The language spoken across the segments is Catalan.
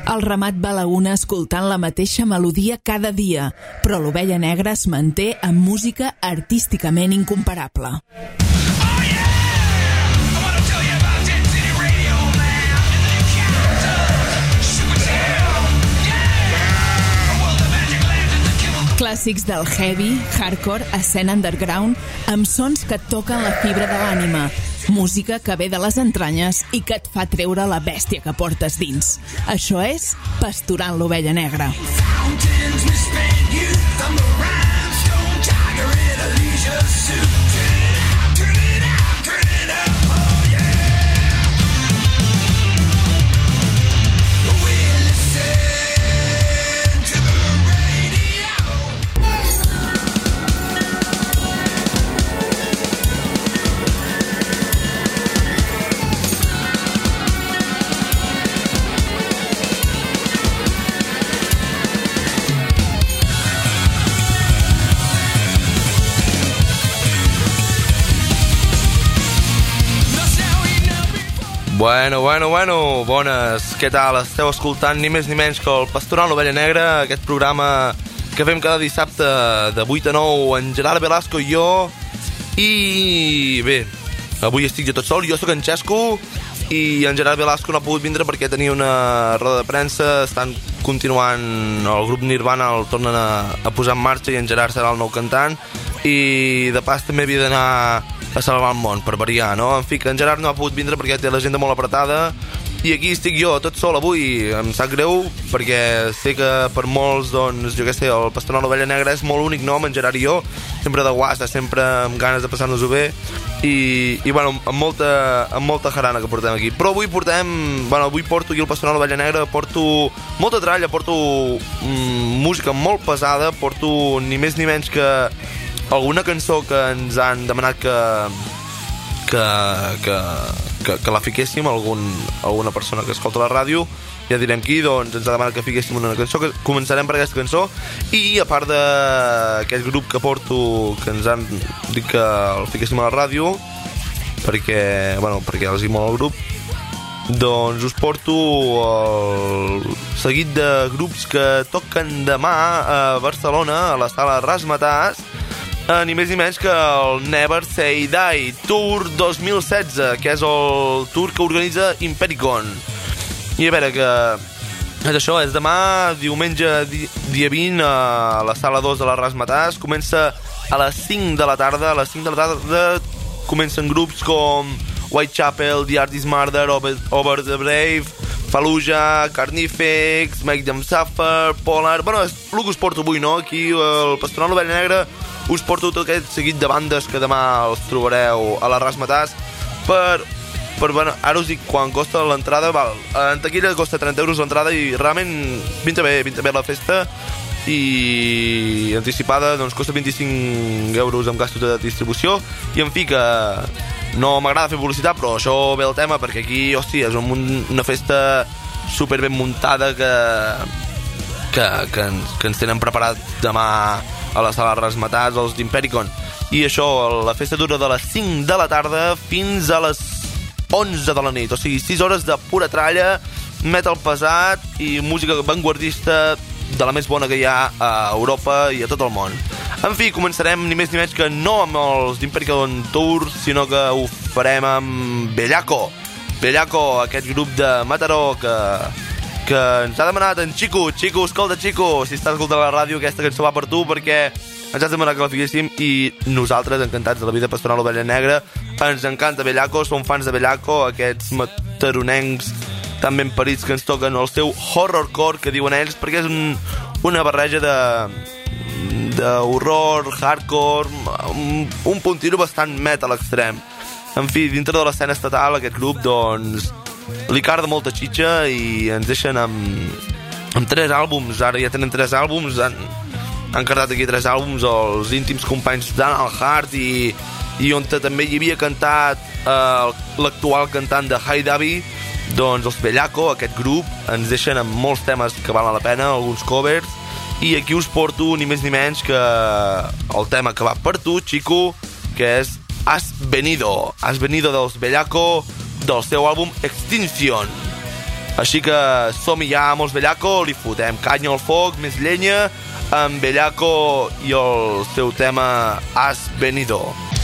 El ramat va a la una escoltant la mateixa melodia cada dia, però l'Ovella Negra es manté amb música artísticament incomparable. Clàssics del heavy, hardcore, escena underground, amb sons que et toquen la fibra de l'ànima, música que ve de les entranyes i que et fa treure la bèstia que portes dins. Això és Pasturant l'Ovella Negra. Bueno, bones, què tal? Esteu escoltant ni més ni menys que el Pasturant l'Ovella Negra, aquest programa que fem cada dissabte de 8 a 9 en Gerard Velasco i jo. I bé, avui estic jo tot sol, jo sóc en Xesco i en Gerard Velasco no ha pogut vindre perquè tenia una roda de premsa. Estan continuant, el grup Nirvana el tornen a posar en marxa i en Gerard serà el nou cantant, i de pas també havia d'anar a salvar el món, per variar, no? En fi, que en Gerard no ha pogut vindre perquè té l'agenda molt apretada i aquí estic jo, tot sol avui. Em sap greu perquè sé que per molts, doncs, jo què sé, el Pasturant l'Ovella Negra és molt únic nom, en Gerard i jo, sempre de guasta, sempre amb ganes de passar-nos-ho bé i bueno, amb molta jarana que portem aquí. Però avui porto aquí el Pasturant l'Ovella Negra, porto molta tralla, porto música molt pesada, porto ni més ni menys que alguna cançó que ens han demanat que la fiquéssim, alguna persona que escolta la ràdio, ja direm qui, doncs ens ha demanat que fiquéssim una cançó, que començarem per aquesta cançó. I a part d'aquest grup que porto, que ens han dit que el fiquéssim a la ràdio perquè els hi molt el grup, doncs us porto el seguit de grups que toquen demà a Barcelona, a la sala Razzmatazz, ni més ni menys que el Never Say Die Tour 2016, que és el tour que organitza Impericon. I a veure, que és això, és demà, diumenge, dia 20, a la sala 2 de la Razzmatazz. Comença a les 5 de la tarda. A les 5 de la tarda comencen grups com Whitechapel, The Artist Murder, Over the Brave, Fallujah, Carnifex, Make Them Suffer, Polar... Bueno, és el que us porto avui, no? Aquí, el Pasturant l'Ovella Negra, us porto tot aquest seguit de bandes que demà els trobareu a la Razzmatazz bueno, ara us dic quan costa l'entrada. En taquilla costa 30 euros l'entrada i realment pinta bé la festa, i anticipada doncs costa 25 euros amb gastos de distribució. I en fi, que no m'agrada fer publicitat, però això ve el tema, perquè aquí, hòstia, és una festa super ben muntada que ens tenen preparat demà a la sala Razzmatazz, els d'Impericon. I això, la festa dura de les 5 de la tarda fins a les 11 de la nit, o sigui, 6 hores de pura tralla, metal pesat i música vanguardista de la més bona que hi ha a Europa i a tot el món. En fi, començarem ni més ni menys que no amb els d'Impericon Tour, sinó que ho farem amb Bellaco, aquest grup de Mataró que ens ha demanat en Chico, escolta Chico, si estàs escoltant la ràdio, aquesta cançó va per tu, perquè ens has demanat que la fiquéssim i nosaltres, encantats de la vida Pasturant l'Ovella Negra, ens encanta Bellaco, som fans de Bellaco, aquests mataronencs tan ben parits que ens toquen el seu horrorcore, que diuen ells, perquè és una barreja d'horror, hardcore, un puntino bastant metal extrem. En fi, dintre de l'escena estatal, aquest grup, doncs, li carda molta xitxa i ens deixen amb 3 àlbums. Ara ja tenen 3 àlbums, han cardat aquí 3 àlbums, els íntims companys d'Anal Hart, i on també hi havia cantat l'actual cantant de Hi Davi, doncs els Bellaco, aquest grup, ens deixen amb molts temes que valen la pena, alguns covers, i aquí us porto ni més ni menys que el tema que va per tu, Chico, que és Has venido dels Bellaco, del seu àlbum Extinction. Així que som-hi ja amb els Bellaco, li fotem canya al foc, més llenya, amb Bellaco i el seu tema Has Venido.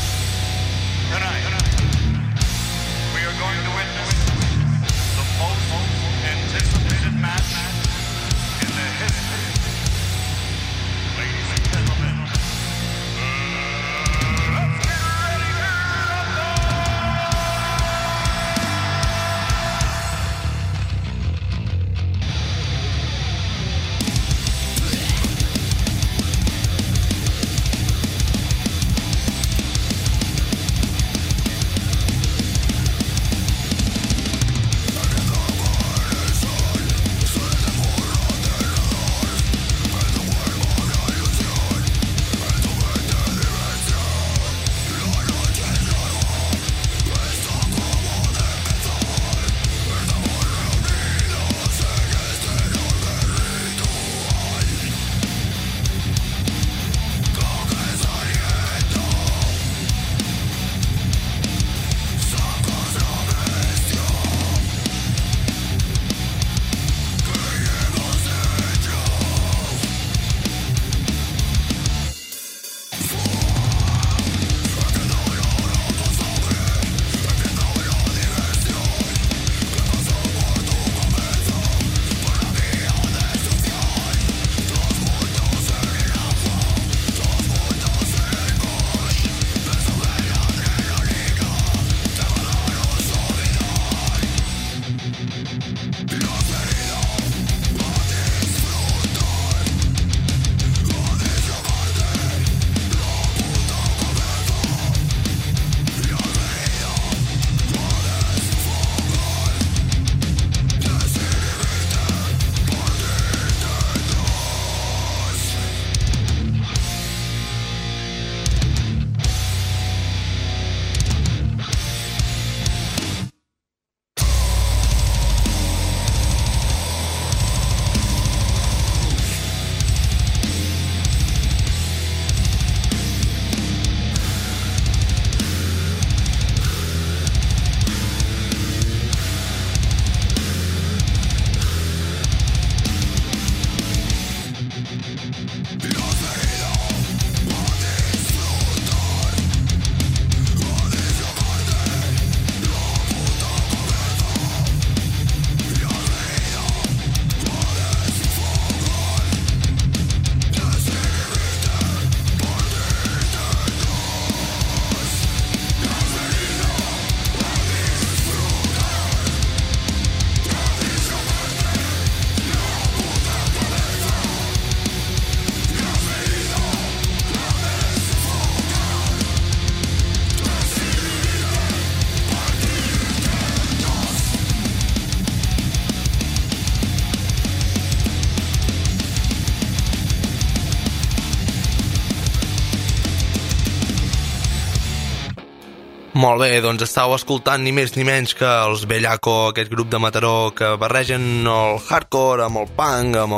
Molt bé, doncs estàu escoltant ni més ni menys que els Bellaco, aquest grup de Mataró que barregen el hardcore amb el punk, amb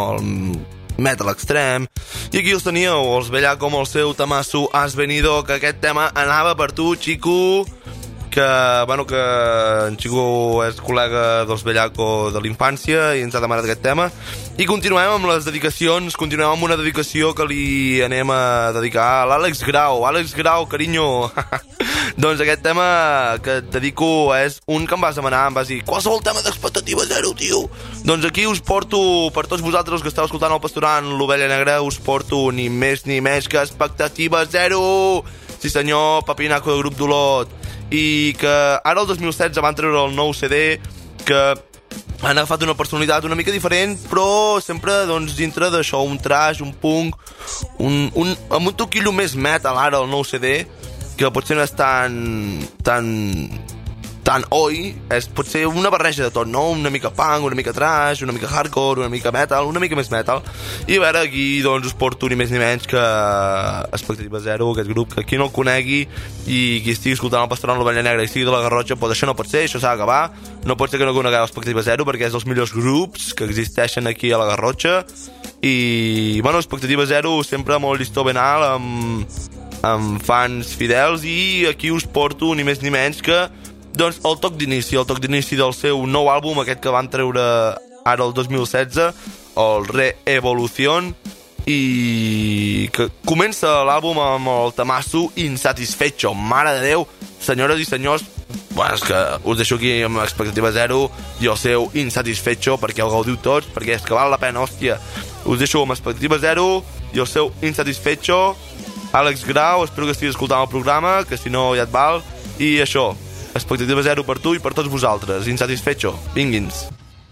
el metal extrem. I aquí els teníeu, els Bellaco amb el seu temasso Has Venido, que aquest tema anava per tu, Xico, que en Xico és col·lega dels Bellaco de l'infància i ens ha demanat aquest tema. I continuem amb les dedicacions, continuem amb una dedicació que li anem a dedicar a l'Àlex Grau. Àlex Grau, carinyo! Doncs aquest tema que et dedico és un que em vas demanar, em vas dir qualsevol tema d'Expectativa Zero, tio. Doncs aquí us porto, per tots vosaltres que esteu escoltant el Pastorant, l'Ovella Negra, us porto ni més ni menys que Expectativa Zero. Sí senyor, Papinaco de Grup d'Olot. I que ara el 2016 van treure el nou CD que han agafat una personalitat una mica diferent, però sempre doncs dintre d'això, un trash, un punk, amb un toquillo més metal ara el nou CD, que potser no és tan oi, pot ser una barreja de tot, no? Una mica punk, una mica trash, una mica hardcore, una mica metal, una mica més metal. I a veure, aquí doncs us porto ni més ni menys que Expectativa Zero, aquest grup que qui no el conegui i qui estigui escoltant el Pastorant, l'Ovella Negra i estigui de la Garrotxa, doncs això no pot ser, això s'ha d'acabar. No pot ser que no conegueu Expectativa Zero perquè és dels millors grups que existeixen aquí a la Garrotxa. I, bueno, Expectativa Zero sempre molt llistó ben alt, amb fans fidels, i aquí us porto ni més ni menys que Doncs el toc d'inici del seu nou àlbum, aquest que van treure ara el 2016, el Re-Evolución, i que comença l'àlbum amb el temasso Insatisfecho. Mare de Déu, senyores i senyors, bueno, és que us deixo aquí amb expectativa zero i el seu Insatisfecho, perquè el gaudiu tots, perquè és que val la pena, hòstia. Us deixo amb expectativa zero i el seu Insatisfecho. Àlex Grau, espero que estiguis escoltant el programa, que si no ja et val. I això, expectativa zero per tu i per tots vosaltres. Insatisfecho, vingui'ns.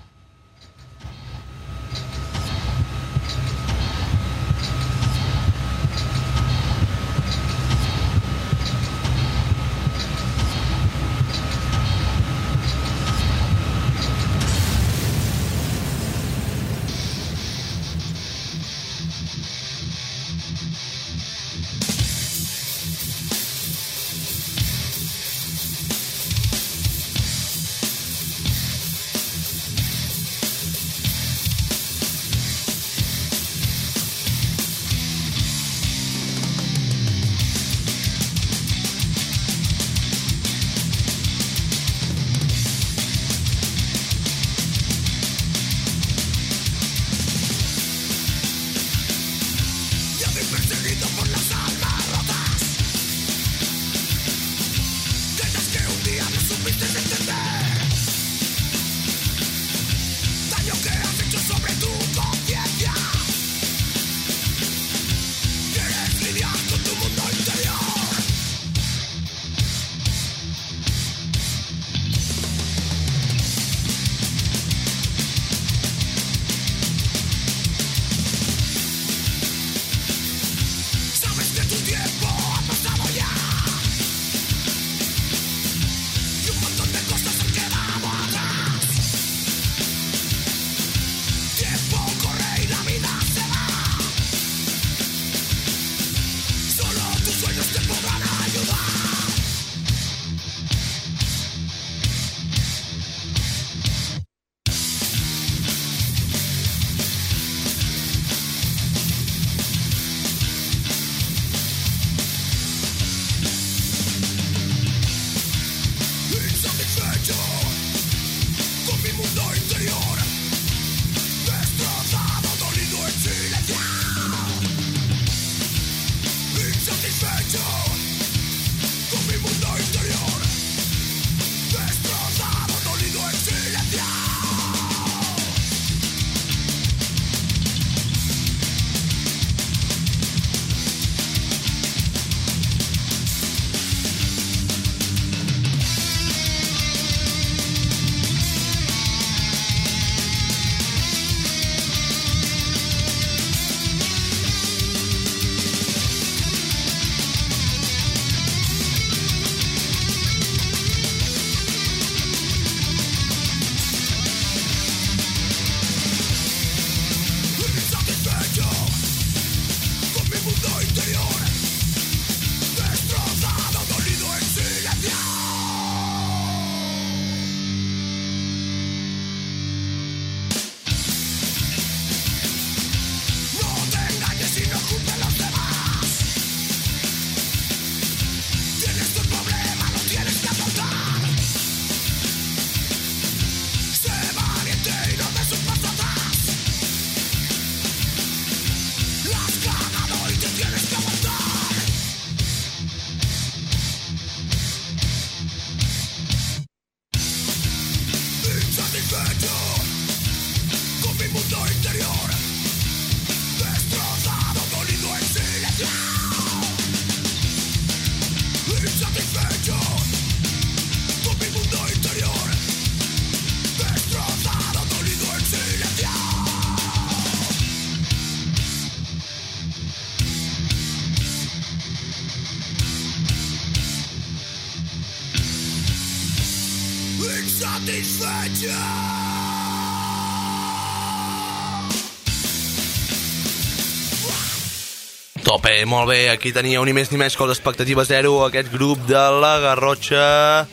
Tope, molt bé, aquí teníeu ni més ni menys que els Expectativa Zero, aquest grup de la Garrotxa,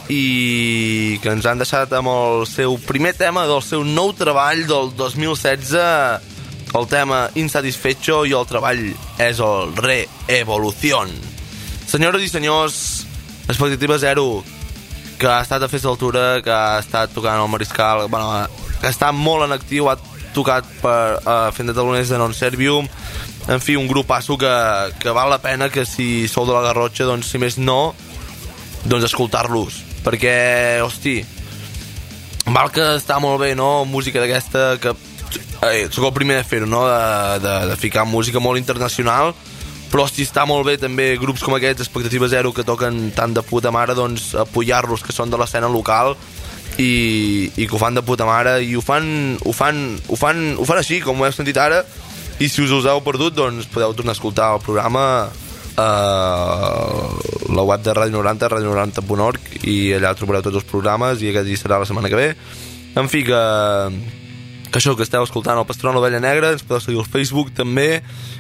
i que ens han deixat amb el seu primer tema del seu nou treball del 2016, el tema Insatisfecho, i el treball és el Re-Evolución. Senyores i senyors, Expectativa Zero, que ha estat a Fes d'Altura, que ha estat tocant al Mariscal, bueno, que està molt en actiu, ha tocat per fent de taloners de Non Servium, en fi, un grupasso que val la pena que si sou de la Garrotxa, doncs si més no, doncs escoltar-los, perquè, hosti, val que està molt bé, no?, música d'aquesta, que sóc el primer de fer-ho, no?, de ficar música molt internacional, però hosti, està molt bé també grups com aquests, Expectativa Zero, que toquen tan de puta mare, doncs apoyar-los, que són de l'escena local, i que ho fan de puta mare, i ho fan així, com ho heu sentit ara, i si us heu perdut, doncs podeu tornar a escoltar el programa a la web de Ràdio 90, radio90.org, i allà trobareu tots els programes, i aquest hi serà la setmana que ve. En fi, que això, que esteu escoltant el Pastoral Ovella Negra, ens podeu seguir al Facebook també,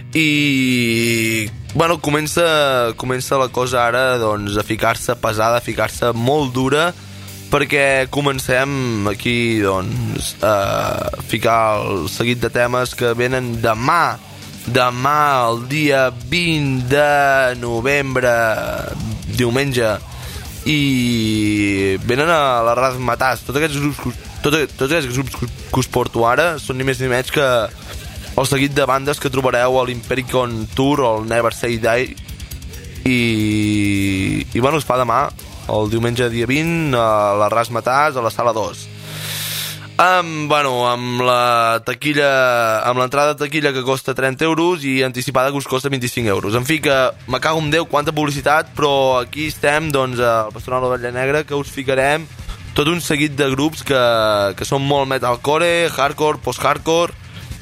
i bueno, comença la cosa ara, doncs, a ficar-se pesada, a ficar-se molt dura, perquè comencem aquí, doncs, a ficar el seguit de temes que venen demà, el dia 20 de novembre, diumenge, i venen a la Razmataz. Tots aquests grups que us porto ara són ni més ni menys que el seguit de bandes que trobareu a l'Impericon Tour o el Never Say Die, i bueno, es fa demà, el diumenge dia 20, a la Razmataz, a la sala 2. Amb la taquilla, amb l'entrada de taquilla que costa 30 euros i anticipada que us costa 25 euros. En fi, que me cago en Déu, quanta publicitat, però aquí estem, doncs, al Pastoral Ovella Negra, que us ficarem tot un seguit de grups que són molt metalcore, hardcore, post-hardcore,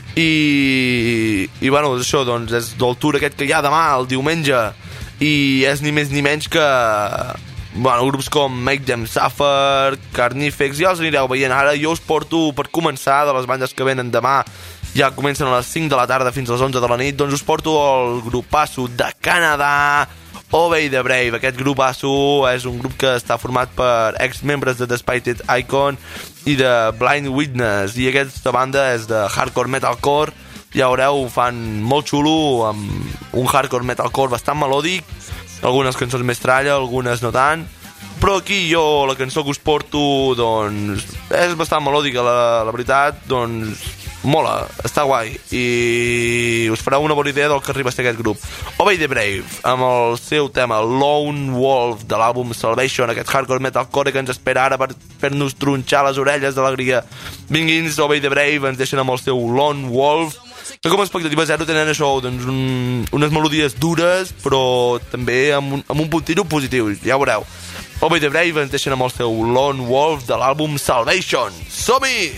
i bueno, això, doncs, és del tour aquest que hi ha demà, el diumenge, i és ni més ni menys que, bueno, grups com Make Them Suffer, Carnifex, ja els anireu veient ara. Jo us porto, per començar, de les bandes que venen demà, ja comencen a les 5 de la tarda fins a les 11 de la nit, doncs us porto el grupasso de Canadà, Obey the Brave. Aquest grupasso és un grup que està format per ex-membres de Despised Icon i de Blind Witness, i aquesta banda és de hardcore metalcore, ja veureu, fan molt xulo, amb un hardcore metalcore bastant melòdic, algunes cançons més tralla, algunes no tant, però aquí jo la cançó que us porto, doncs, és bastant melòdica, la veritat, doncs, mola, està guai, i us fareu una bona idea del que arriba a ser aquest grup. Obey the Brave, amb el seu tema Lone Wolf, de l'àlbum Salvation, aquest hardcore metalcore que ens espera ara per fer-nos tronxar les orelles d'alegria. Vinguins, Obey the Brave, ens deixen amb el seu Lone Wolf, que com a Expectativa Zero tenen això, doncs, unes melodies dures, però també amb un puntillo positiu, ja veureu. Obey the Brave ens deixen amb el seu Lone Wolf de l'àlbum Salvation. Som-hi!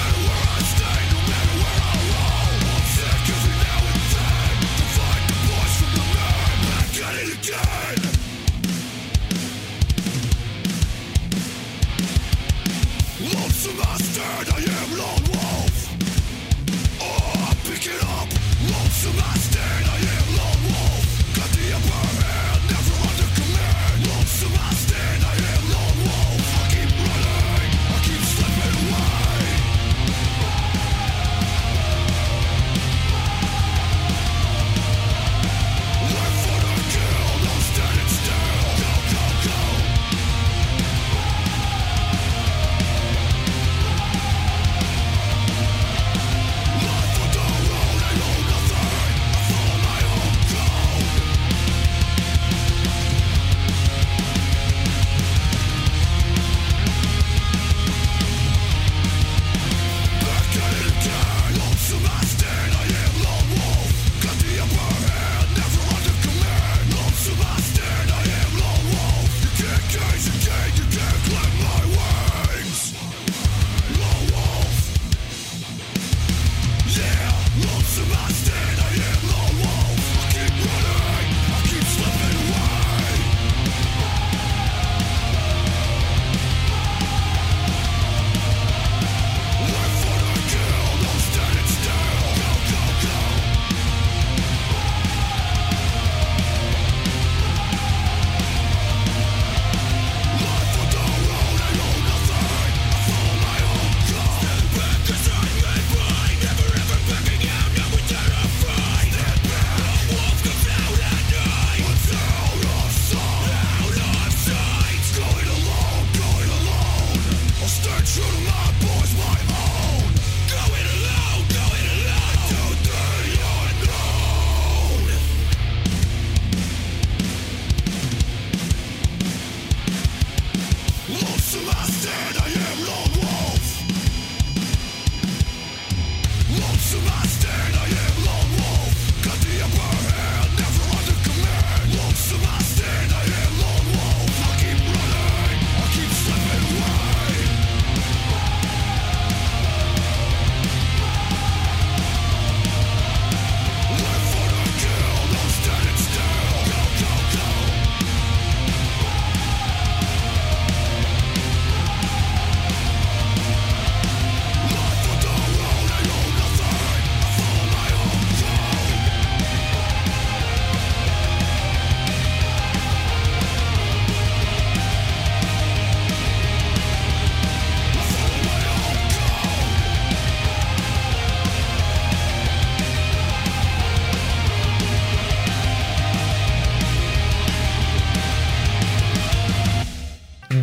Push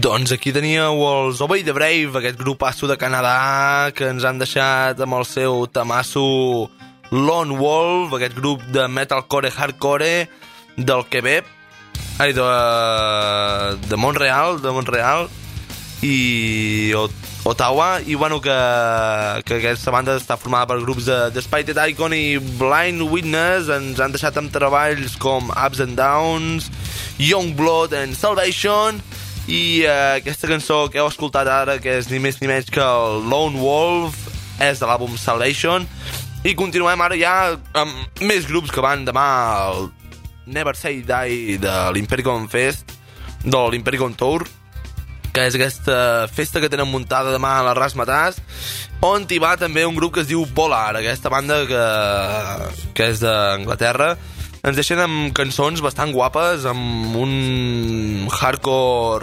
Doncs aquí teníeu els Obey the Brave, aquest grupasso de Canadà que ens han deixat amb el seu tamasso Lone Wolf, aquest grup de metalcore hardcore del Quebec, de Montreal i Ottawa, i bueno, que aquesta banda està formada per grups de Spited Icon i Blind Witness. Ens han deixat amb treballs com Ups and Downs, Young Blood and Salvation, i aquesta cançó que heu escoltat ara, que és ni més ni menys que el Lone Wolf, és de l'àlbum Salvation. I continuem ara ja amb més grups que van demà al Never Say Die de l'Impericon Fest, de l'Impericon Tour, que és aquesta festa que tenen muntada demà a la Razzmatazz, on hi va també un grup que es diu Polar, aquesta banda que és d'Anglaterra. Ens deixen amb cançons bastant guapes, amb un hardcore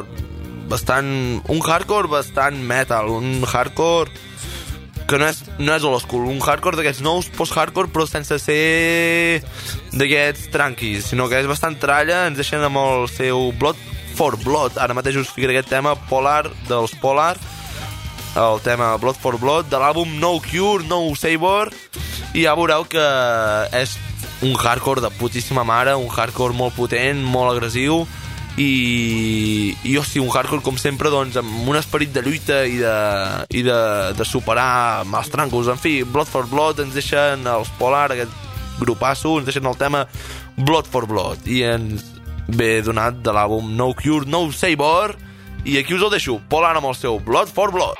bastant metal, un hardcore que no és old school, un hardcore d'aquests nous post-hardcore, però sense ser d'aquests tranquis, sinó que és bastant tralla. Ens deixen amb el seu Blood for Blood. Ara mateix us ficaré aquest tema Polar, dels Polar, el tema Blood for Blood, de l'àlbum No Cure, No Savor, i ja veureu que és un hardcore de putíssima mare, un hardcore molt potent, molt agressiu, i hosti, un hardcore com sempre, doncs, amb un esperit de lluita i de superar mals trancos. En fi, Blood for Blood ens deixen els Polar, aquest grupasso, ens deixen el tema Blood for Blood, i ens ve donat de l'àlbum No Cure, No Savor, i aquí us el deixo, Polar amb el seu Blood for Blood.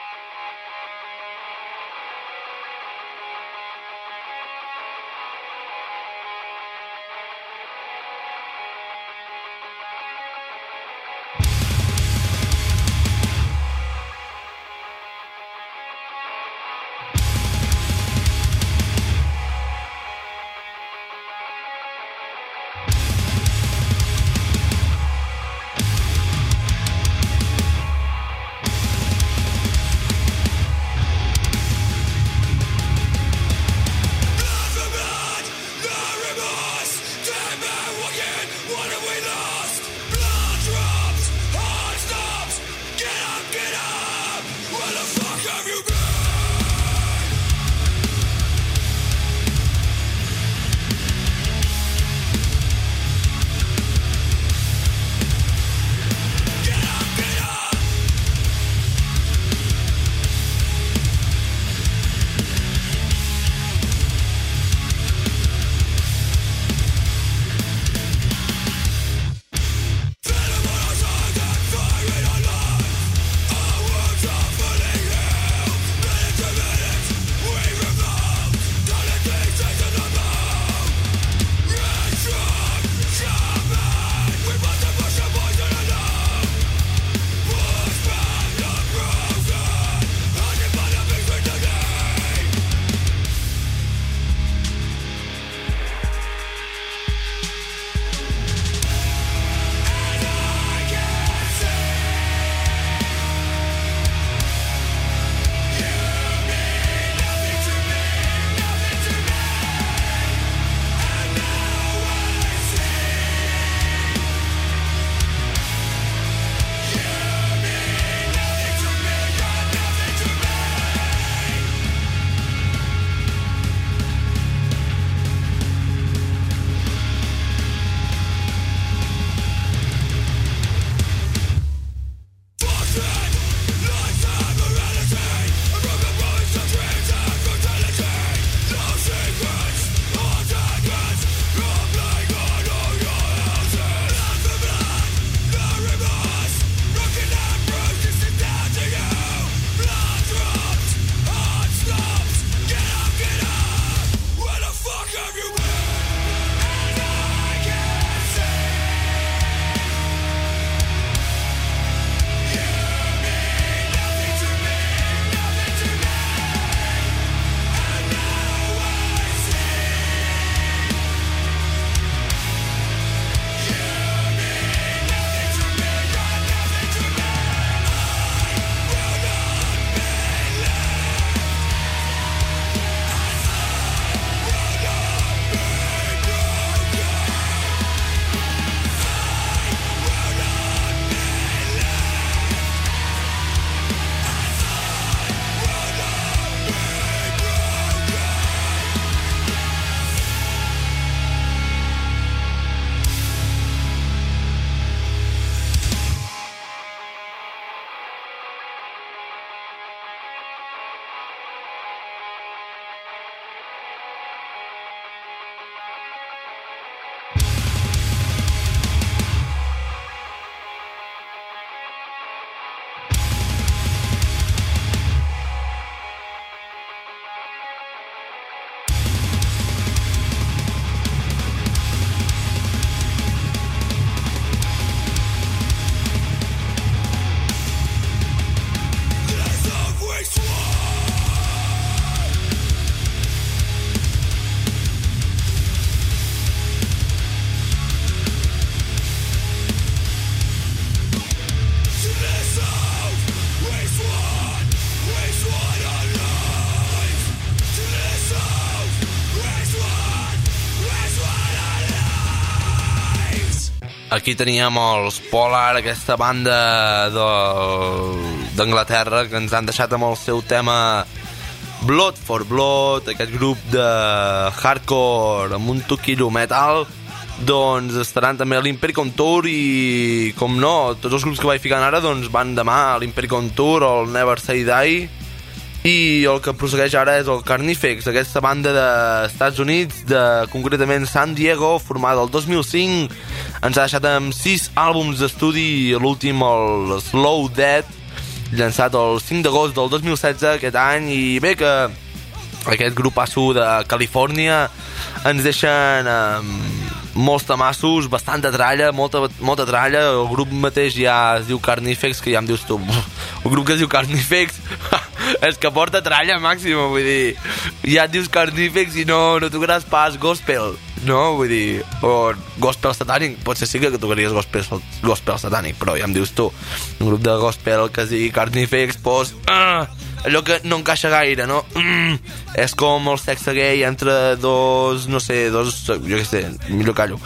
aquí teníem els Polar, aquesta banda d'Anglaterra que ens han deixat amb el seu tema Blood for Blood, aquest grup de hardcore amb un toquillo metal. Doncs estaran també a l'Impericon Tour i, com no, tots els grups que vaig ficant ara doncs van demà a l'Impericon Tour o al Never Say Die. I el que prossegueix ara és el Carnifex, aquesta banda dels Estats Units, concretament San Diego, formada el 2005. Ens ha deixat amb 6 àlbums d'estudi, l'últim el Slow Dead, llançat el 5 d'agost del 2016 aquest any. I bé, que aquest grupasso de Califòrnia ens deixen molts tamassos, bastanta tralla, molta tralla. El grup mateix ja es diu Carnifex, que ja em dius tu, un grup que es diu Carnifex és que porta tralla màxima, vull dir, ja et dius Carnifex i no tocaràs pas gospel, no? Vull dir, o gospel satànic, potser sí que tocaries gospel satànic, però ja em dius tu, un grup de gospel que es digui Carnifex, doncs allò que no encaixa gaire, no? És com el sexe gay entre dos, no sé, jo què sé, millor callo.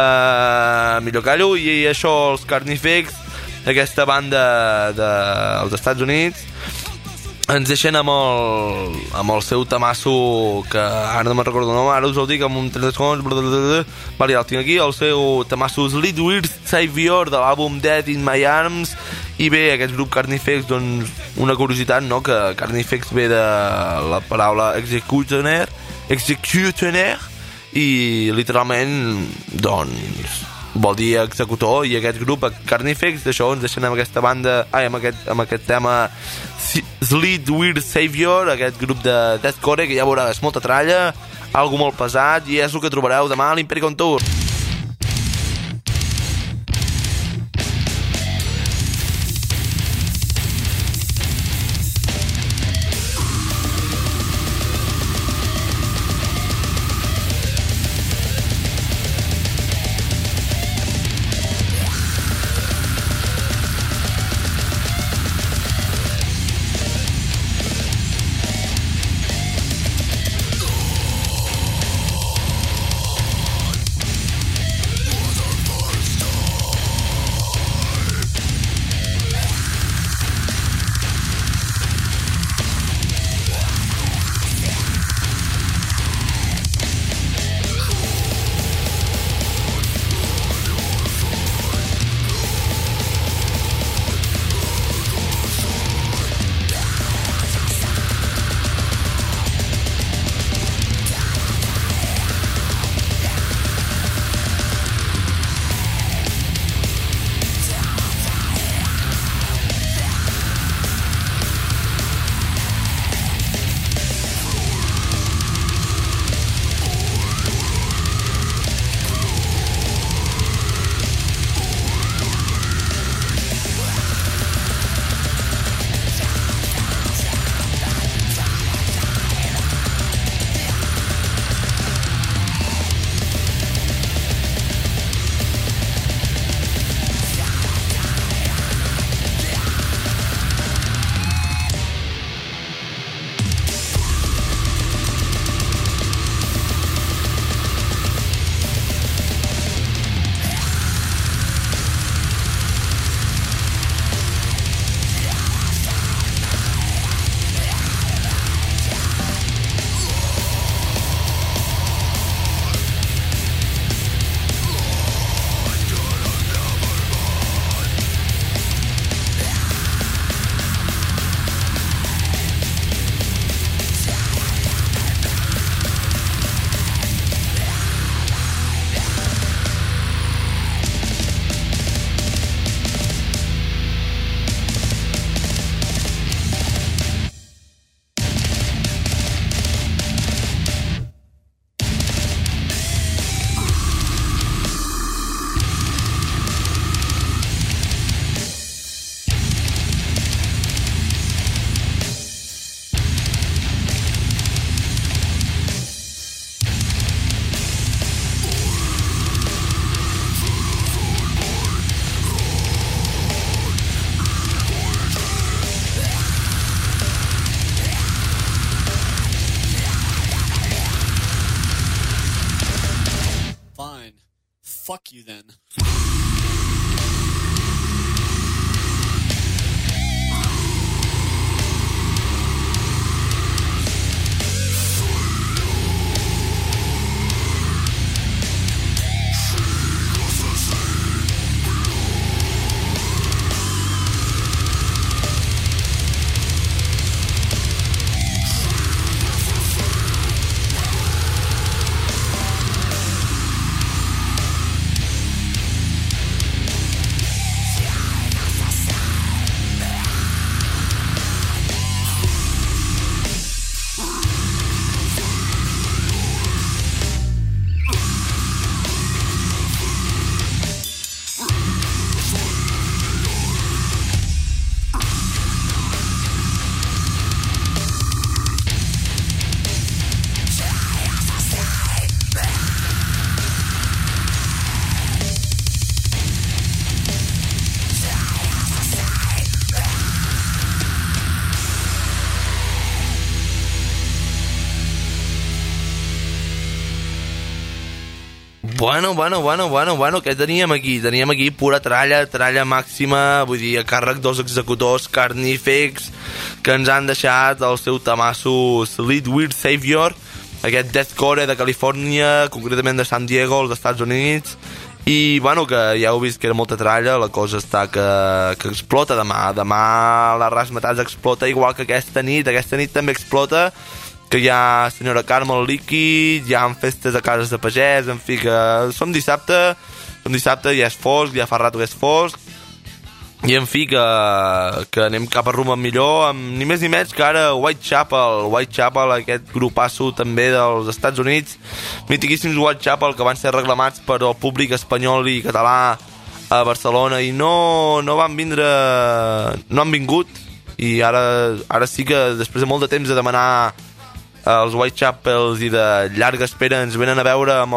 I això, els Carnifex, aquesta banda dels Estats Units, ens deixen amb el seu tamasso, que ara no me'n recordo el nom, ara us el dic amb un 30 segons. Vale, ja el tinc aquí, el seu tamasso Sleep Weird Savior, de l'àlbum Dead in My Arms. I bé, aquest grup Carnifex, doncs una curiositat, no?, que Carnifex ve de la paraula executioner, i literalment doncs vol dir executor. I aquest grup Carnifex, d'això ens deixen amb aquesta banda, amb aquest tema Sleep Weird Savior, aquest grup de deathcore, que ja veuràs, molta tralla, algo molt pesat, i és el que trobareu demà a l'Impericon Tour. Fuck you then. Bueno, què teníem aquí? Teníem aquí pura tralla màxima, vull dir, a càrrec dels executors Carnifex, que ens han deixat el seu tamasso Sleep Weird Savior, aquest deathcore de Califòrnia, concretament de San Diego, als Estats Units, i bueno, que ja heu vist que era molta tralla, la cosa està que explota demà la Razzmatazz explota, igual que aquesta nit també explota, que hi ha senyora Carmel Líquid, hi ha festes a cases de pagès, en fi, que som dissabte, ja és fosc, ja fa rato que és fosc, i en fi, que anem cap a rumb millor, amb ni més ni menys que ara Whitechapel, aquest grupasso també dels Estats Units, mitiquíssims Whitechapel, que van ser reclamats per al públic espanyol i català a Barcelona, i no han vingut, i ara sí que després de molt de temps de demanar els Whitechapels i de llarga espera ens venen a veure amb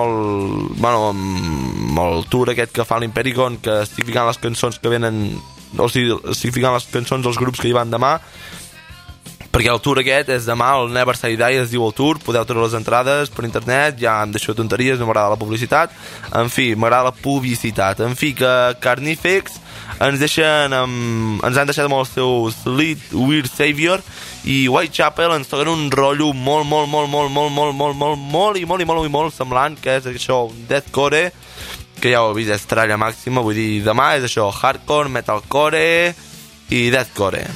el tour aquest que fa l'Impericon, que estic ficant les cançons que venen, o sigui, estic ficant les cançons dels grups que hi van demà, perquè el tour aquest és demà, el Never Say Die es diu el tour, podeu treure les entrades per internet, ja em deixo tonteries, no m'agrada la publicitat, en fi, m'agrada la publicitat, en fi, que Carnifex ens han deixat amb el seu Sleep Weird Savior, i Whitechapel ens toquen un rotllo molt semblant, que és això, un deathcore, que ja ho heu vist, és tralla màxima, vull dir, demà és això, hardcore, metalcore i deathcore.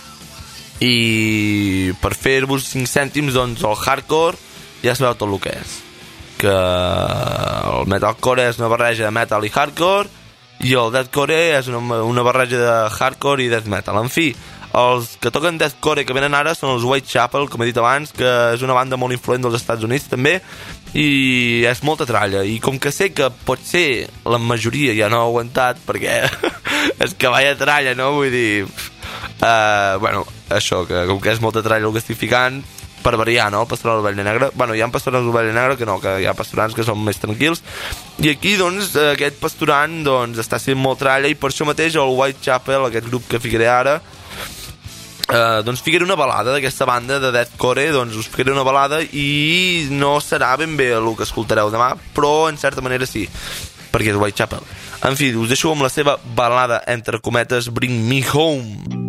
I per fer-vos 5 cèntims, doncs el hardcore ja sabeu tot el que és, que el metalcore és una barreja de metal i hardcore, i el deathcore és una barreja de hardcore i death metal. En fi, els que toquen deathcore que venen ara són els Whitechapel, com he dit abans, que és una banda molt influent dels Estats Units també, i és molta tralla, i com que sé que potser la majoria ja no ha aguantat, perquè és que vaya tralla, no? Vull dir, bueno, això, que com que és molta tralla el que estic ficant, per variar, no? El pastoral d'Ovella Negra. Bueno, hi ha pastorans d'Ovella Negra que no, que hi ha pastorans que són més tranquils. I aquí, doncs, aquest pastorant, doncs, està sent molt tralla, i per això mateix el Whitechapel, aquest grup que ficaré ara, doncs ficaré una balada d'aquesta banda de deathcore, doncs us ficaré una balada i no serà ben bé el que escoltareu demà, però en certa manera sí, perquè és Whitechapel. En fi, us deixo amb la seva balada, entre cometes, Bring Me Home.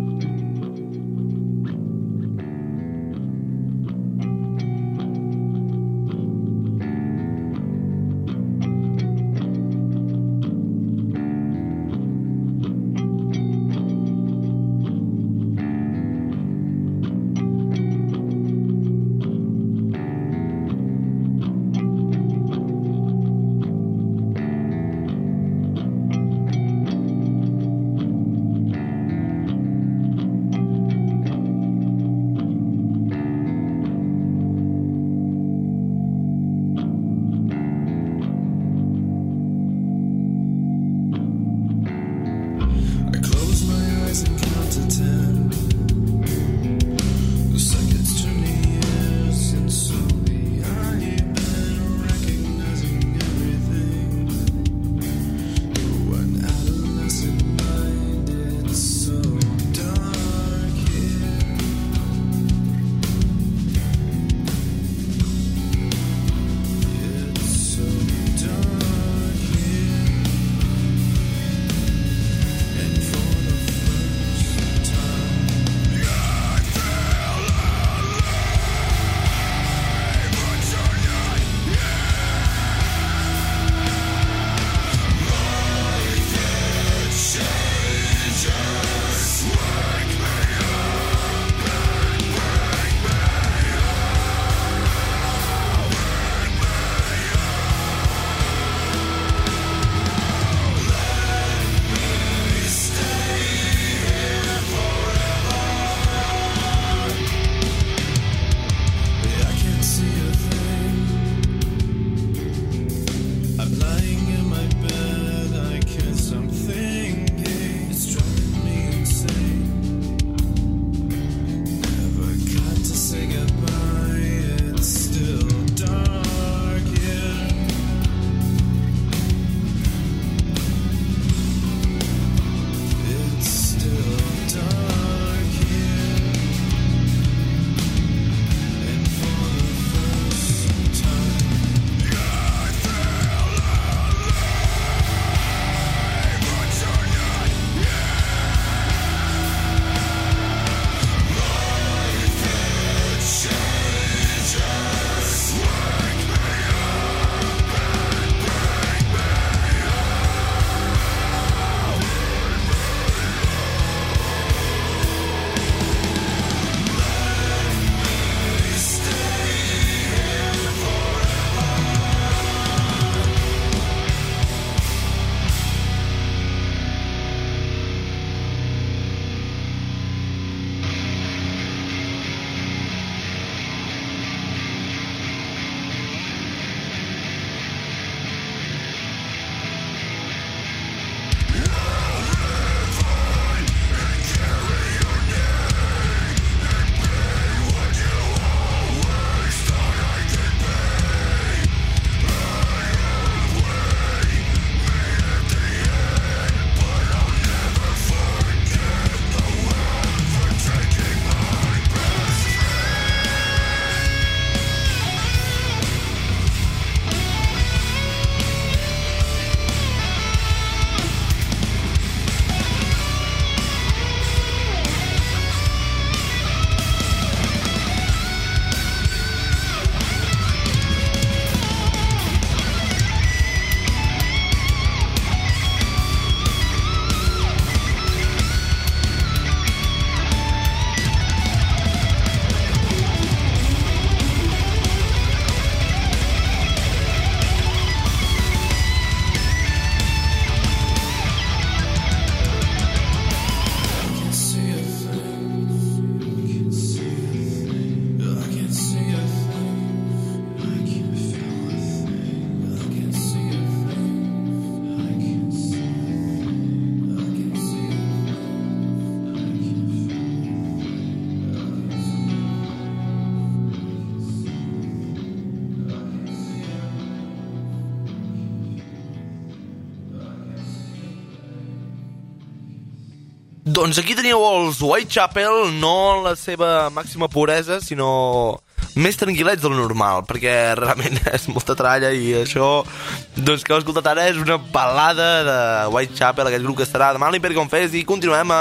Doncs aquí teníeu els Whitechapel, no en la seva màxima puresa, sinó més tranquil·lets del normal, perquè realment és molta tralla i això, doncs que heu escoltat ara és una balada de Whitechapel, aquest grup que estarà demà a l'Imperi Confest, i continuem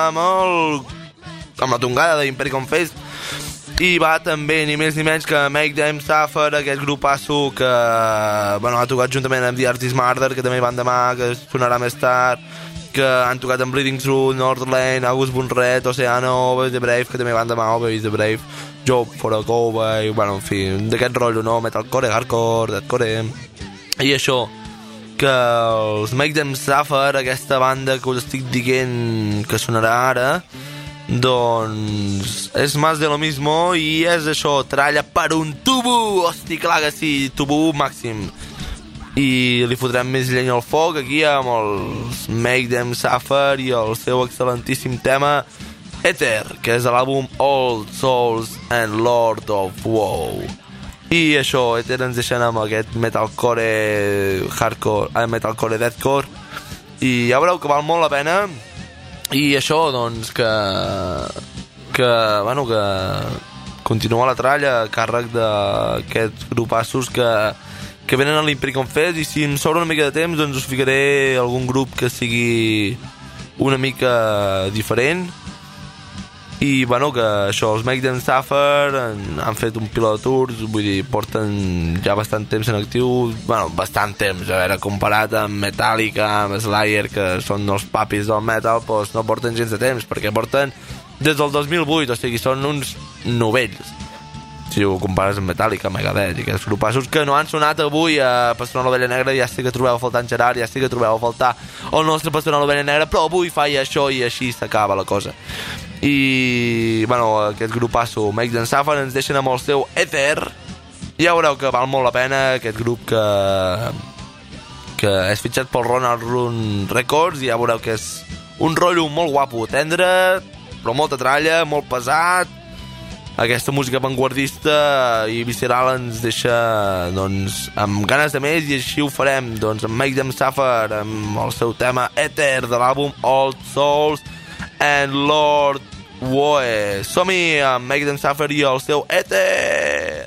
amb la tongada d'Imperi Confest, i va també ni més ni menys que Make Them Suffer, aquest grupasso que ha tocat juntament amb The Artist Murder, que també van demà, que sonarà més tard, que han tocat amb Bleeding Through, Northern, August Bunred, Oceano, Obey the Brave, que també van demà, Obey the Brave, Job for a Cowboy, en fi, d'aquest rotllo, no? Metalcore, hardcore, deathcore, i això, que els Make Them Suffer, aquesta banda que us estic dient que sonarà ara, doncs és más de lo mismo, i és això, tralla per un tubo, hosti, clar que sí, tubo màxim, i li fotrem més llenya al foc aquí amb els Make Them Suffer i el seu excel·lentíssim tema Ether, que és de l'àlbum Old Souls and Lord of Woe. I això, Ether ens deixen amb aquest metalcore hardcore, metalcore deathcore, i ja veureu que val molt la pena. I això, doncs, que continua la tralla a càrrec d'aquests grupassos que venen a l'Imperi Confest, i si em sobra una mica de temps doncs us ficaré algun grup que sigui una mica diferent. I que això, els Make Them Suffer han fet un pilot de tours, vull dir, porten ja bastant temps en actiu, bastant temps, a veure, comparat amb Metallica, amb Slayer, que són els papis del metal, doncs no porten gens de temps, perquè porten des del 2008, o sigui, són uns novells si ho compares amb Metallica, Megadeth i aquests grupassos que no han sonat avui a Pastoral Ovella Negra. Ja sé que trobeu a faltar en Gerard, ja sé que trobeu a faltar el nostre Pastoral Ovella Negra, però avui faia això i així s'acaba la cosa. I aquest grupasso Make Them Suffer ens deixen amb el seu Ether. Ja veureu que val molt la pena, aquest grup que és fitxat pel Ronald Run Records, i ja veureu que és un rotllo molt guapo, tendre, però molta tralla, molt pesat. Aquesta música vanguardista i visceral ens deixa doncs amb ganes de més, i així ho farem doncs amb Make Them Suffer, amb el seu tema Ether de l'àlbum Old Souls and Lord Woe. Som-hi amb Make Them Suffer i el seu Ether.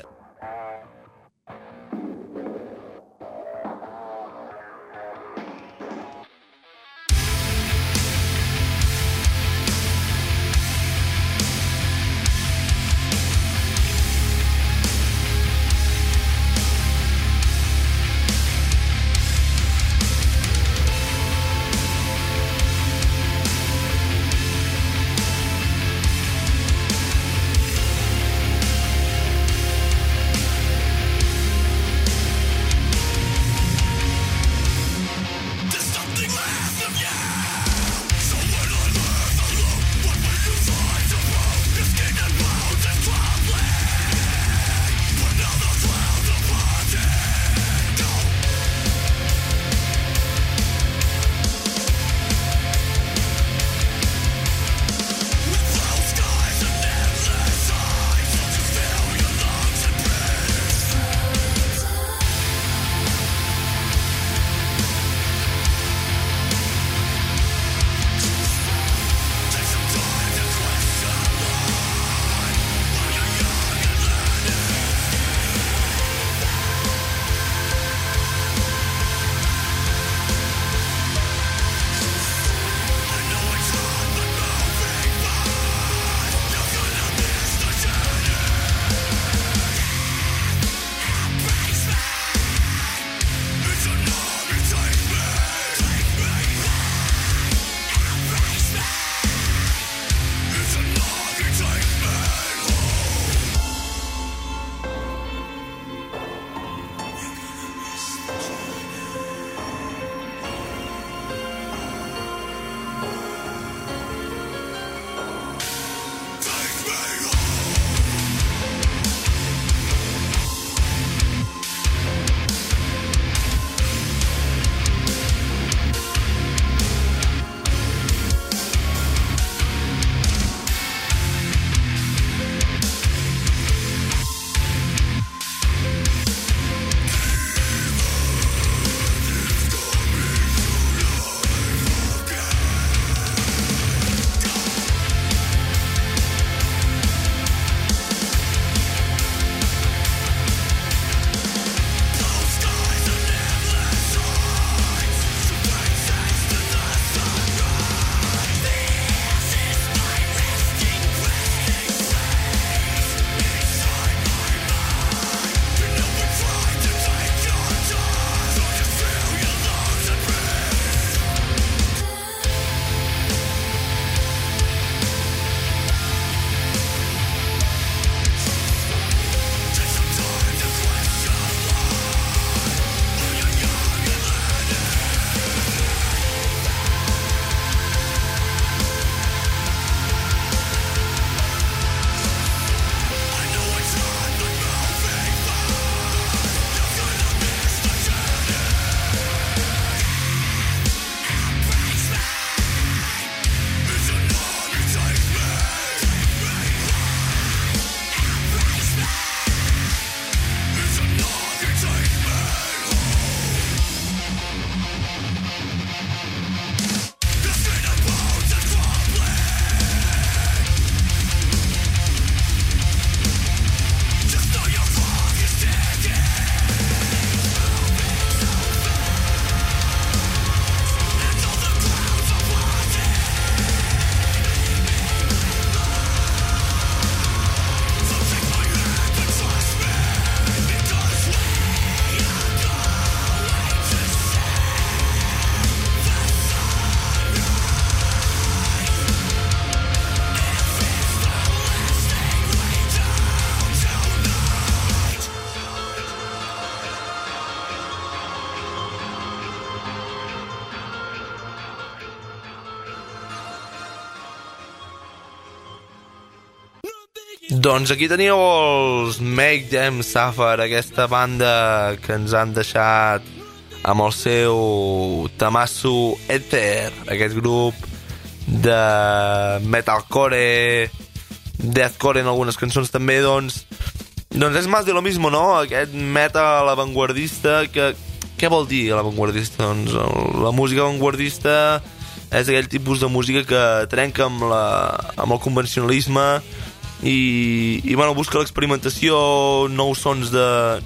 Doncs aquí teníeu els Make Them Suffer, aquesta banda que ens han deixat amb el seu tamasso Ether, aquest grup de metalcore, deathcore en algunes cançons també, doncs és més de lo mismo, no? Aquest metal avantguardista que... Què vol dir l'avantguardista? Doncs la música avantguardista és aquell tipus de música que trenca amb el convencionalisme i bueno, busca l'experimentació, nous sons,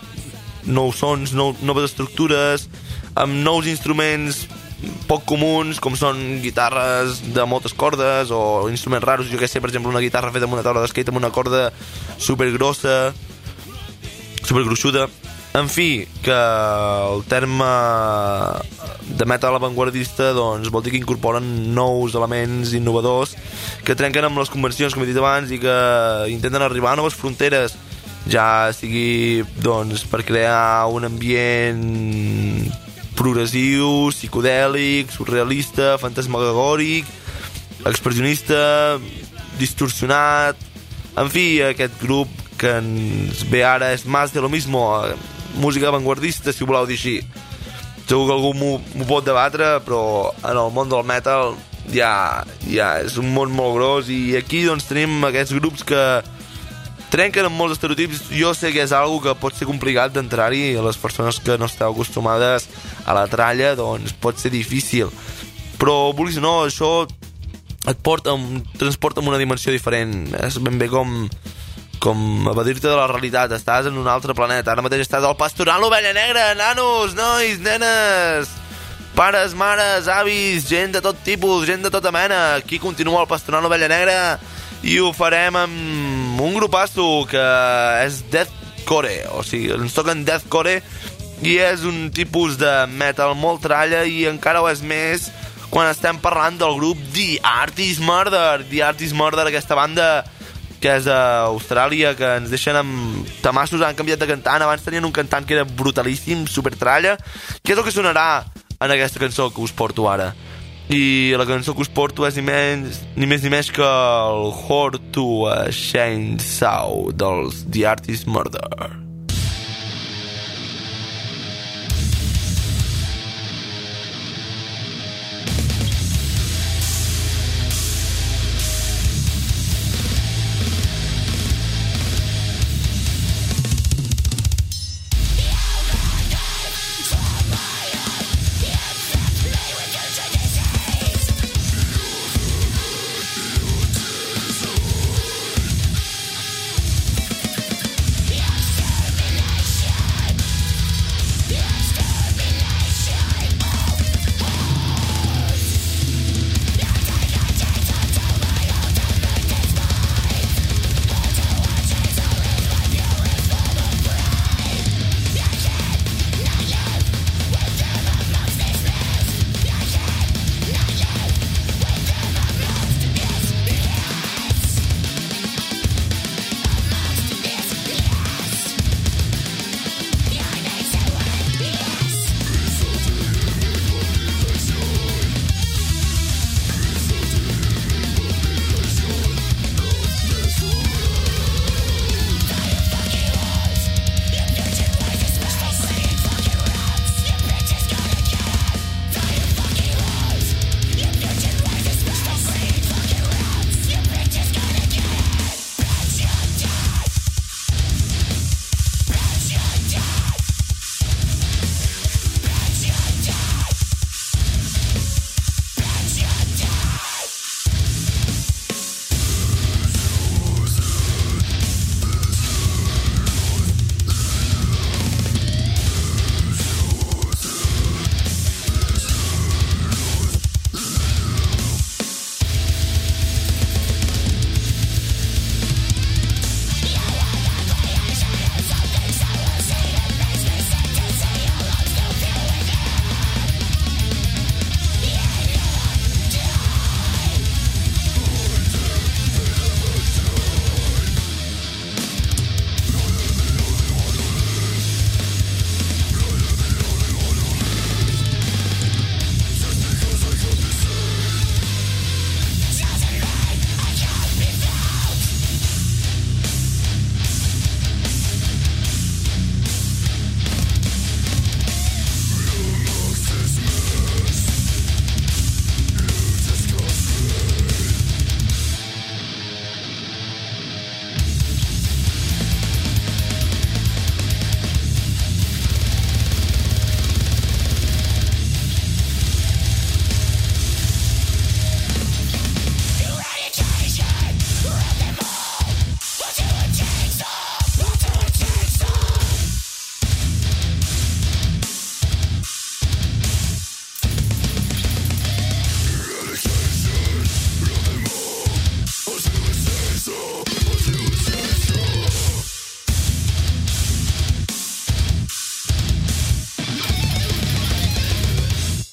noves estructures, amb nous instruments poc comuns, com són guitarres de moltes cordes o instruments raros. Jo que sé, per exemple, una guitarra feta amb una taula d'esquate amb una corda supergrossa, supergruixuda. En fi, que el terme de metal avantguardista doncs vol dir que incorporen nous elements innovadors que trenquen amb les convencions, com he dit abans, i que intenten arribar a noves fronteres, ja sigui doncs per crear un ambient progressiu, psicodèlic, surrealista, fantasmagòric, expressionista, distorsionat. En fi, aquest grup que ens ve ara és más de lo mismo, música avantguardista, si ho voleu dir així. Segur que algú m'ho pot debatre, però en el món del metal ja és un món molt gros, i aquí doncs tenim aquests grups que trenquen amb molts estereotips. Jo sé que és algo que pot ser complicat d'entrar-hi, a les persones que no esteu acostumades a la tralla doncs pot ser difícil, però vulguis o no, això et transporta en una dimensió diferent. És ben bé com evadir-te de la realitat. Estàs en un altre planeta. Ara mateix estàs al Pastoral Ovella Negra. Nanos, nois, nenes, pares, mares, avis, gent de tot tipus, gent de tota mena. Aquí continua el Pastoral Ovella Negra i ho farem amb un grupasso que és deathcore, o sigui, ens toquen deathcore, i és un tipus de metal molt tralla, i encara ho és més quan estem parlant del grup The Artist Murder. The Artist Murder, aquesta banda que és d'Austràlia, que ens deixen amb tamassos, han canviat de cantant. Abans tenien un cantant que era brutalíssim, super tralla. Què és el que sonarà en aquesta cançó que us porto ara? I la cançó que us porto és ni més ni menys que el Whore to a Chainsaw dels The Artist Murder. Yeah.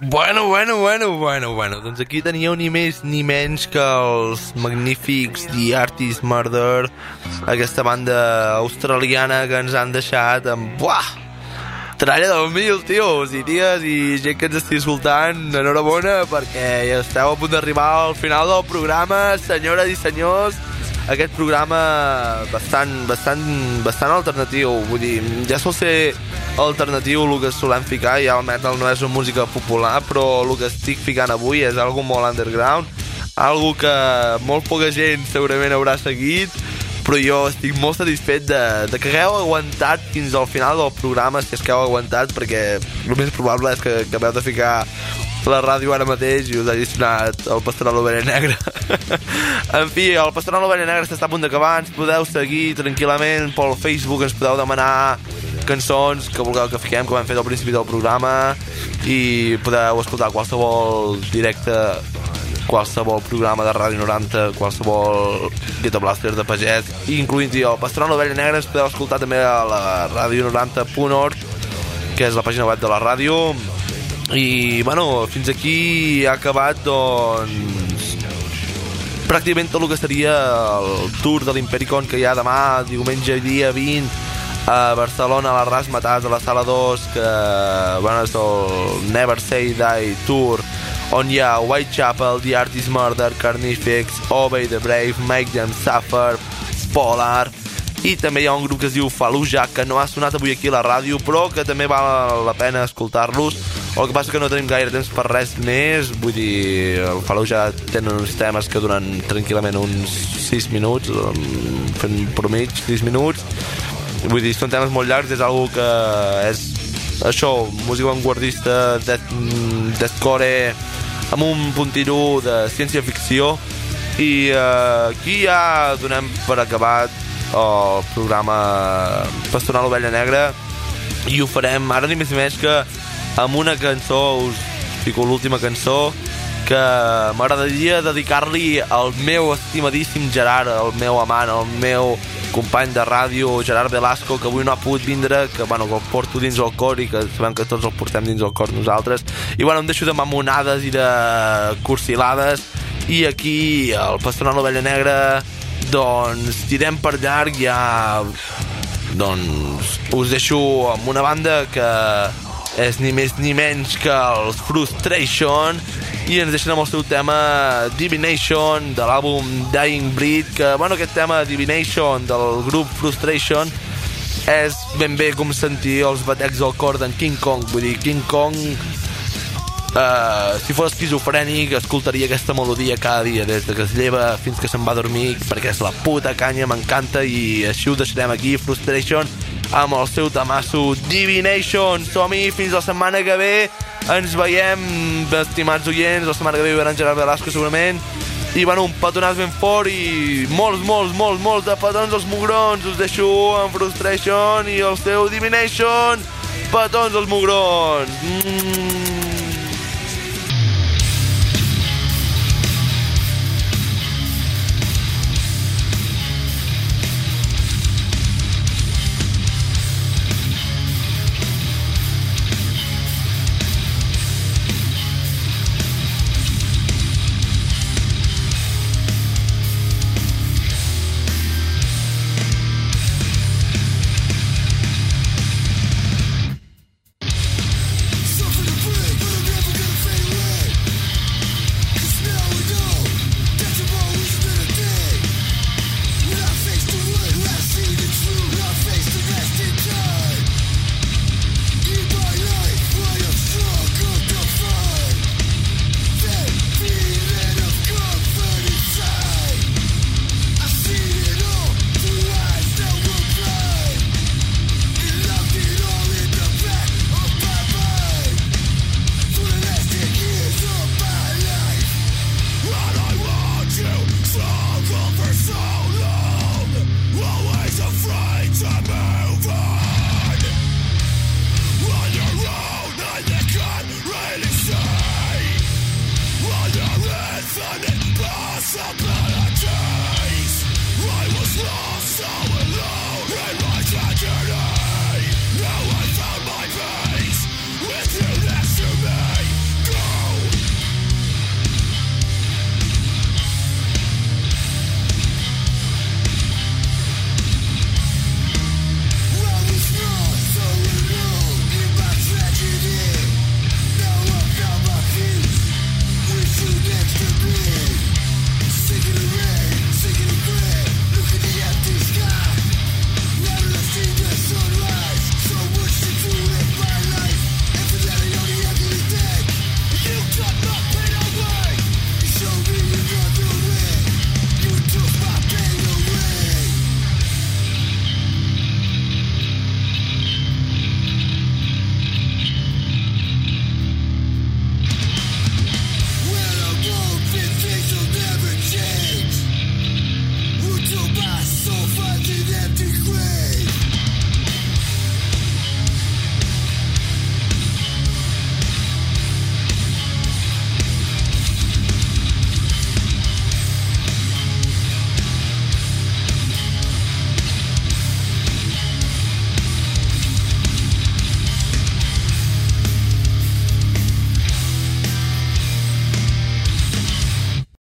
Bueno, doncs aquí teníeu ni més ni menys que els magnífics The Artist Murder, aquesta banda australiana que ens han deixat amb... Buah! Tralla del mil, tios i ties i gent que ens estigui escoltant, enhorabona perquè ja esteu a punt d'arribar al final del programa, senyores i senyors. Aquest programa bastant alternatiu, vull dir, ja sol ser alternatiu el que solem ficar, ja el metal no és una música popular, però el que estic ficant avui és algo molt underground, algo que molt poca gent segurament haurà seguit, però jo estic molt satisfet de que hagueu aguantat fins al final del programa, si és que heu aguantat, perquè el més probable és que acabeu de ficar la ràdio ara mateix i us hagi sonat el Pastoral Ovella Negra. En fi, el Pastoral Ovella Negra s'està a punt d'acabar, ens podeu seguir tranquil·lament pel Facebook, ens podeu demanar cançons que vulgueu que fiquem, com hem fet al principi del programa, i podeu escoltar qualsevol directe, qualsevol programa de Ràdio 90, qualsevol Ghetto Blaster de pagès, incloent-hi el Pastoral Ovella Negra. Ens podeu escoltar també a la radio90.org, que és la pàgina web de la ràdio. I, bueno, fins aquí ha acabat, doncs, pràcticament tot el que seria el tour de l'Impericon que hi ha demà, diumenge, dia 20, a Barcelona, a la Razzmatazz, a la Sala 2, que, bueno, és el Never Say Die Tour, on hi ha Whitechapel, The Artist Murder, Carnifex, Obey the Brave, Make Them Suffer, Polar, i també hi ha un grup que es diu Fallujah, que no ha sonat avui aquí a la ràdio, però que també val la pena escoltar-los. El que passa que no tenim gaire temps per res més, vull dir, el Fallujah tenen uns temes que duren tranquil·lament uns 6 minuts, fent promig 6 minuts, vull dir, són temes molt llargs, és algo que és això, música vanguardista, deathcore, amb un puntillo de ciència-ficció, i aquí ja donem per acabat el programa Pastoral Ovella Negra, i ho farem ara ni més ni menys que amb una cançó. Us fico l'última cançó que m'agradaria dedicar-li al meu estimadíssim Gerard, el meu amant, el meu company de ràdio, Gerard Velasco, que avui no ha pogut vindre, que, bueno, que el porto dins el cor i que sabem que tots el portem dins el cor nosaltres. I, bueno, em deixo de mamonades i de cursilades, i aquí el Pastoral Ovella Negra, doncs tirem per llarg. Ja, doncs, us deixo amb una banda que és ni més ni menys que els Frustration, i ens deixen amb el seu tema Divination de l'àlbum Dying Breed, que, bueno, aquest tema Divination del grup Frustration és ben bé com sentir els batecs del cor d'en King Kong. Vull dir, King Kong, si fos esquizofrènic, escoltaria aquesta melodia cada dia, des que es lleva fins que se'n va a dormir, perquè és la puta canya, m'encanta, i així ho deixarem aquí, Frustration, amb el seu temasso Divination. Som-hi, fins la setmana que ve, ens veiem, estimats oients, la setmana que ve hi haurà en Gerard Velasco segurament, i, bueno, un petonàs ben fort i molts de petons als mugrons. Us deixo amb Frustration i el seu Divination. Petons als mugrons.